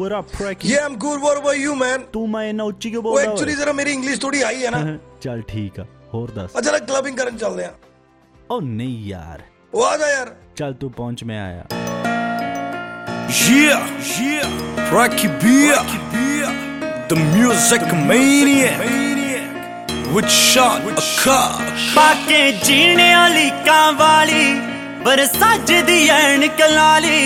what up, Frankie? Yeah, I'm good. What about you, man? तू मैं इन्ना ਉੱਚੀ क्यों बोल रहा है? एक्चुअली जरा मेरी इंग्लिश थोड़ी हाई है ना। चल ठीक है, और दस। अच्छा क्लबिंग करन चलते हैं। ओ नहीं यार। वो आ जा यार। चल तू पहुंच में आया। Yeah, Frankie Beer, the music maniac, with shot a car. पाके जीने वाली कांवाली, बरसात दी ऐनक लाली।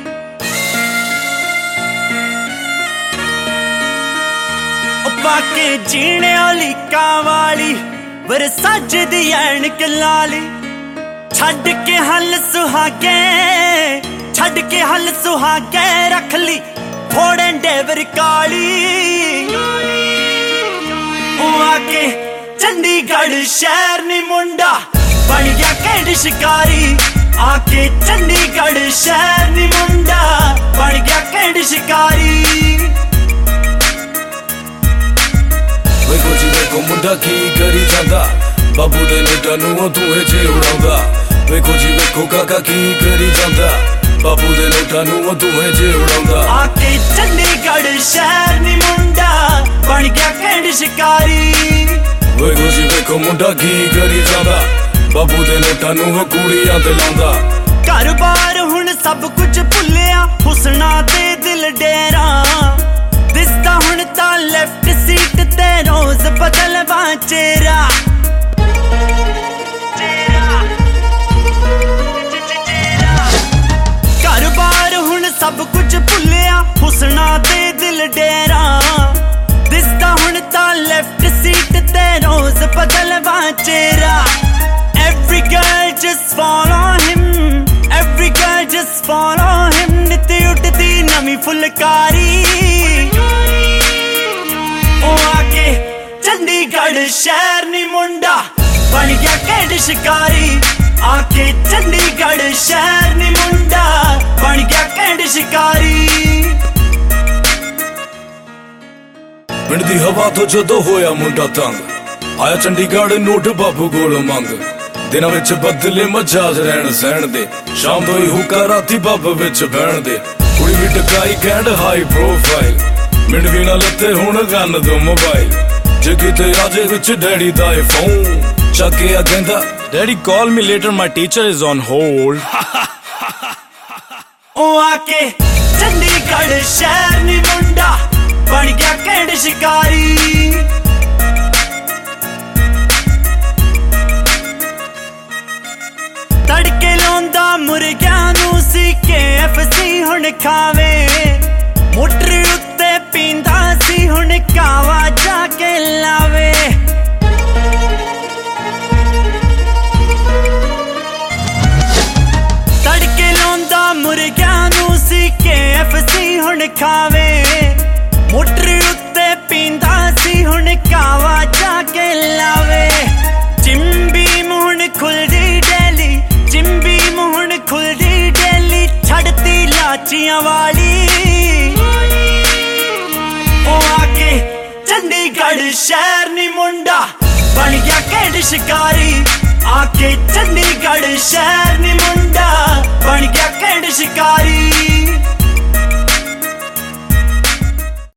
पाके जीने वाली कांवाली, बरसात दी ऐनक लाली। छड़ के हल सुहागे, छड़ के हल सुहागे रख ली थोड़े डेवर काली। आके चंडीगढ़ शहर नी मुंडा बन गया कैंड शिकारी। आके चंडीगढ़ शहर नी मुंडा बन गया कैंड शिकारी। वेखो जी वेखो मुंडा की करी जांदा, बाबू दे नोटा नूं धुएं च उड़ाउंदा। वेखो जी वेखो काका की करी जांदा, बाबू दे नोटा नूं धुएं च उड़ाउंदा। आके चंडीगढ़ शहर नी मुंडा बन गया कैंड शिकारी। वेखो जी वेखो मुंडा की करी जांदा, बाबू दे नोटा नूं कूड़ियां ते लांदा। घर बार हुण सब कुछ भुलिया, हुसना दे दिल डेरा। दिसदा हुण तां लेफ्ट सीट ते रोज बदलवा चेहरा। घर बार हुण सब कुछ भुलिया, हुसना दे दिल डेरा। दिसदा हुण तां लेफ्ट सीट ते रोज बदलवा चेहरा। Every girl just follow him, every girl just follow him। नित उठदी नवी फुलकारी। ओ आके चंडीगढ़ शहर नी मुंडा बन गया कैंड शिकारी। आके चंडीगढ़ शहर नी मुंडा बन गया कैंड शिकारी। पिंड दी हवा तो जदों होया मुंडा तंग, आया चंडीगढ़ नोट बाबू कोल मंग। दिनां विच बदले मजाज रहन सहन दे, शाम तो ही हुक्का राती पब विच बहन दे। कुड़ी भी टकाई कैंड हाई प्रोफाइल, मिंट भी ना लत्ते हुण गन दो मोबाइल। जे किते आजे विच डैडी दा फोन चक के आ कहंदा, daddy call me later my teacher is on hold. ओ आके चंडीगढ़ शहर नी मुंडा बन गया कैंड शिकारी। तड़के लाउंदा मुर्गियां नूं CKFC हुण खावे। मोटर उत्ते पींदा सी हुण कावा जाके लावे। तड़के लाउंदा मुर्गियां नूं CKFC हुण खावे। मोटर उत्ते पींदा सी हुण कावा जाके लावे। चिंबी मुहण खुलदी डेली, चिंबी मुहण खुलदी डेली। छड़ती लाचियां वाली। ओ आके चंडीगढ़ शहर नी मुंडा बन गया कैंड शिकारी। आके चंडीगढ़ शहर नी मुंडा बन गया कैंड शिकारी।